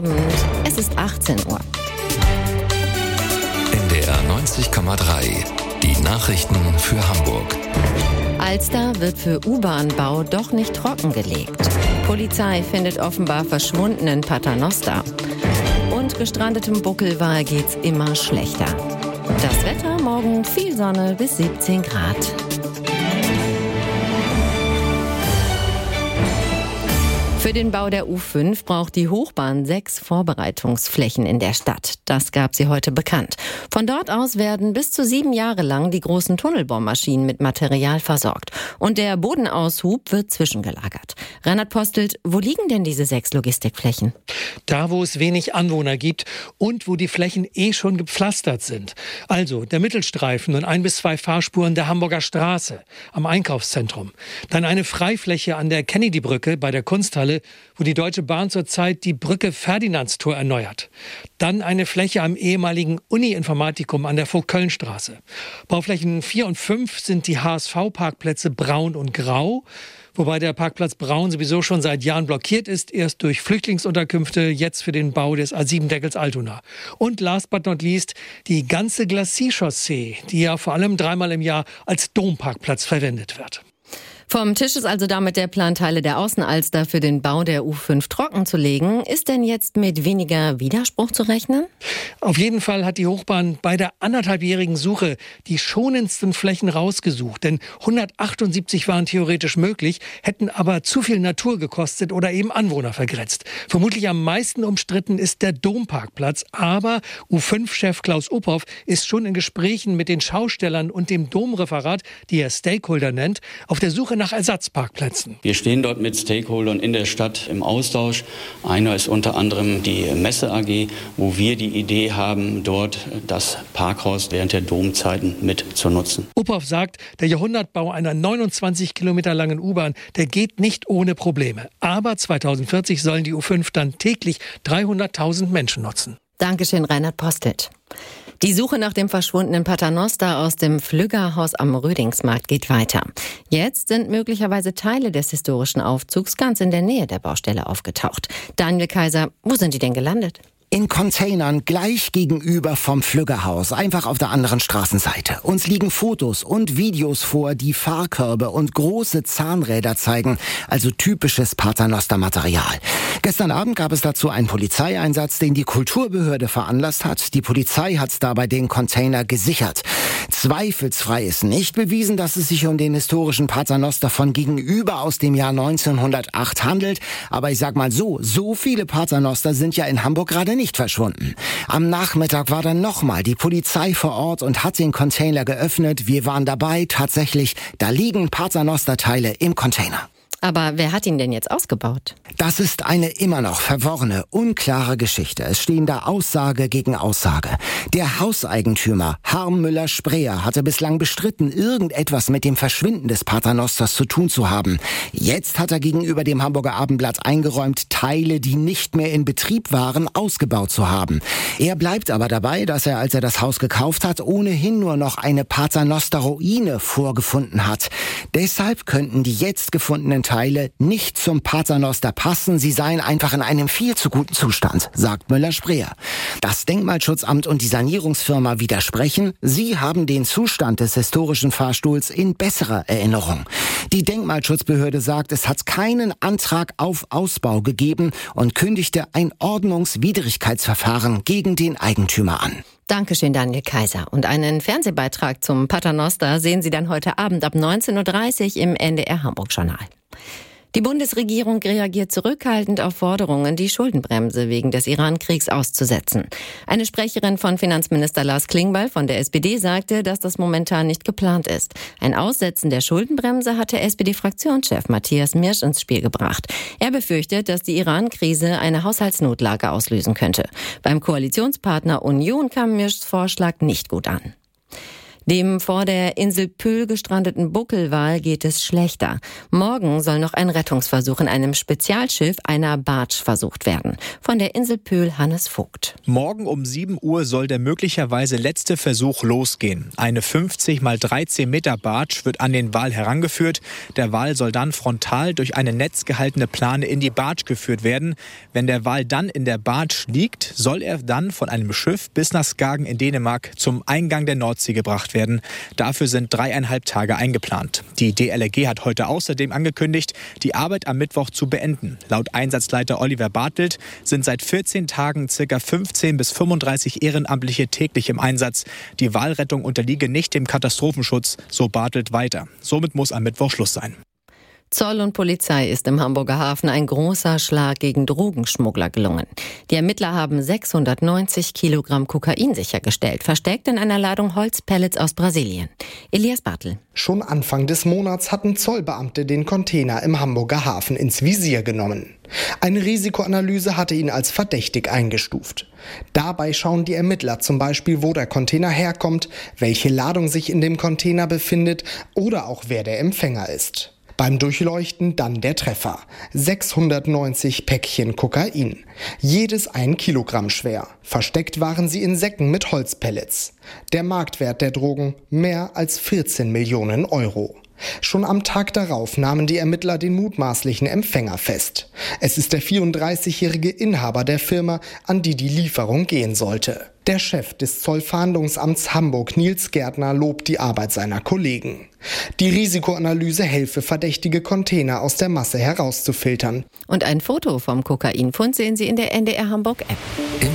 Und es ist 18 Uhr. NDR 90,3. Die Nachrichten für Hamburg. Alster wird für U-Bahn-Bau doch nicht trockengelegt. Polizei findet offenbar verschwundenen Paternoster. Und gestrandetem Buckelwal geht's immer schlechter. Das Wetter, morgen viel Sonne bis 17 Grad. Für den Bau der U5 braucht die Hochbahn 6 Vorbereitungsflächen in der Stadt. Das gab sie heute bekannt. Von dort aus werden bis zu 7 Jahre lang die großen Tunnelbohrmaschinen mit Material versorgt. Und der Bodenaushub wird zwischengelagert. Reinhard Postelt, wo liegen denn diese 6 Logistikflächen? Da, wo es wenig Anwohner gibt und wo die Flächen schon gepflastert sind. Also der Mittelstreifen und 1 bis 2 Fahrspuren der Hamburger Straße am Einkaufszentrum. Dann eine Freifläche an der Kennedy-Brücke bei der Kunsthalle, wo die Deutsche Bahn zurzeit die Brücke Ferdinandstor erneuert. Dann eine Fläche am ehemaligen Uni-Informatikum an der Vogt-Köln-Straße. Bauflächen 4 und 5 sind die HSV-Parkplätze Braun und Grau, wobei der Parkplatz Braun sowieso schon seit Jahren blockiert ist, erst durch Flüchtlingsunterkünfte, jetzt für den Bau des A7-Deckels Altona. Und last but not least die ganze Glacis-Chaussee, die ja vor allem 3-mal im Jahr als Domparkplatz verwendet wird. Vom Tisch ist also damit der Plan, Teile der Außenalster für den Bau der U5 trocken zu legen. Ist denn jetzt mit weniger Widerspruch zu rechnen? Auf jeden Fall hat die Hochbahn bei der 1,5-jährigen Suche die schonendsten Flächen rausgesucht. Denn 178 waren theoretisch möglich, hätten aber zu viel Natur gekostet oder eben Anwohner vergrätzt. Vermutlich am meisten umstritten ist der Domparkplatz. Aber U5-Chef Klaus Uphoff ist schon in Gesprächen mit den Schaustellern und dem Domreferat, die er Stakeholder nennt, auf der Suche nach Ersatzparkplätzen. Wir stehen dort mit Stakeholdern in der Stadt im Austausch. Einer ist unter anderem die Messe AG, wo wir die Idee haben, dort das Parkhaus während der Domzeiten mit zu nutzen. Uphoff sagt, der Jahrhundertbau einer 29 Kilometer langen U-Bahn, der geht nicht ohne Probleme. Aber 2040 sollen die U5 dann täglich 300.000 Menschen nutzen. Dankeschön, Reinhard Postelt. Die Suche nach dem verschwundenen Paternoster aus dem Flüggerhaus am Rödingsmarkt geht weiter. Jetzt sind möglicherweise Teile des historischen Aufzugs ganz in der Nähe der Baustelle aufgetaucht. Daniel Kaiser, wo sind die denn gelandet? In Containern gleich gegenüber vom Flüggerhaus, einfach auf der anderen Straßenseite. Uns liegen Fotos und Videos vor, die Fahrkörbe und große Zahnräder zeigen, also typisches Paternoster-Material. Gestern Abend gab es dazu einen Polizeieinsatz, den die Kulturbehörde veranlasst hat. Die Polizei hat dabei den Container gesichert. Zweifelsfrei ist nicht bewiesen, dass es sich um den historischen Paternoster von gegenüber aus dem Jahr 1908 handelt. Aber ich sag mal so viele Paternoster sind ja in Hamburg gerade nicht verschwunden. Am Nachmittag war dann nochmal die Polizei vor Ort und hat den Container geöffnet. Wir waren dabei, tatsächlich, da liegen Paternoster-Teile im Container. Aber wer hat ihn denn jetzt ausgebaut? Das ist eine immer noch verworrene, unklare Geschichte. Es stehen da Aussage gegen Aussage. Der Hauseigentümer Harm Müller-Spreer hatte bislang bestritten, irgendetwas mit dem Verschwinden des Paternosters zu tun zu haben. Jetzt hat er gegenüber dem Hamburger Abendblatt eingeräumt, Teile, die nicht mehr in Betrieb waren, ausgebaut zu haben. Er bleibt aber dabei, dass er, als er das Haus gekauft hat, ohnehin nur noch eine Paternoster-Ruine vorgefunden hat. Deshalb könnten die jetzt gefundenen Teile nicht zum Paternoster passen, sie seien einfach in einem viel zu guten Zustand, sagt Müller-Spreer. Das Denkmalschutzamt und die Sanierungsfirma widersprechen, sie haben den Zustand des historischen Fahrstuhls in besserer Erinnerung. Die Denkmalschutzbehörde sagt, es hat keinen Antrag auf Ausbau gegeben und kündigte ein Ordnungswidrigkeitsverfahren gegen den Eigentümer an. Dankeschön, Daniel Kaiser. Und einen Fernsehbeitrag zum Paternoster sehen Sie dann heute Abend ab 19.30 Uhr im NDR Hamburg-Journal. Die Bundesregierung reagiert zurückhaltend auf Forderungen, die Schuldenbremse wegen des Iran-Kriegs auszusetzen. Eine Sprecherin von Finanzminister Lars Klingbeil von der SPD sagte, dass das momentan nicht geplant ist. Ein Aussetzen der Schuldenbremse hat der SPD-Fraktionschef Matthias Mirsch ins Spiel gebracht. Er befürchtet, dass die Iran-Krise eine Haushaltsnotlage auslösen könnte. Beim Koalitionspartner Union kam Mirschs Vorschlag nicht gut an. Dem vor der Insel Pühl gestrandeten Buckelwal geht es schlechter. Morgen soll noch ein Rettungsversuch in einem Spezialschiff, einer Barge, versucht werden. Von der Insel Pühl Hannes Vogt. Morgen um 7 Uhr soll der möglicherweise letzte Versuch losgehen. Eine 50 x 13 Meter Barge wird an den Wal herangeführt. Der Wal soll dann frontal durch eine Netz gehaltene Plane in die Barge geführt werden. Wenn der Wal dann in der Barge liegt, soll er dann von einem Schiff bis nach Skagen in Dänemark zum Eingang der Nordsee gebracht werden. Dafür sind 3,5 Tage eingeplant. Die DLRG hat heute außerdem angekündigt, die Arbeit am Mittwoch zu beenden. Laut Einsatzleiter Oliver Bartelt sind seit 14 Tagen ca. 15 bis 35 Ehrenamtliche täglich im Einsatz. Die Walrettung unterliege nicht dem Katastrophenschutz, so Bartelt weiter. Somit muss am Mittwoch Schluss sein. Zoll und Polizei ist im Hamburger Hafen ein großer Schlag gegen Drogenschmuggler gelungen. Die Ermittler haben 690 Kilogramm Kokain sichergestellt, versteckt in einer Ladung Holzpellets aus Brasilien. Elias Bartel. Schon Anfang des Monats hatten Zollbeamte den Container im Hamburger Hafen ins Visier genommen. Eine Risikoanalyse hatte ihn als verdächtig eingestuft. Dabei schauen die Ermittler zum Beispiel, wo der Container herkommt, welche Ladung sich in dem Container befindet oder auch wer der Empfänger ist. Beim Durchleuchten dann der Treffer. 690 Päckchen Kokain. Jedes 1 Kilogramm schwer. Versteckt waren sie in Säcken mit Holzpellets. Der Marktwert der Drogen mehr als 14 Millionen Euro. Schon am Tag darauf nahmen die Ermittler den mutmaßlichen Empfänger fest. Es ist der 34-jährige Inhaber der Firma, an die die Lieferung gehen sollte. Der Chef des Zollfahndungsamts Hamburg, Nils Gärtner, lobt die Arbeit seiner Kollegen. Die Risikoanalyse helfe, verdächtige Container aus der Masse herauszufiltern. Und ein Foto vom Kokainfund sehen Sie in der NDR Hamburg App.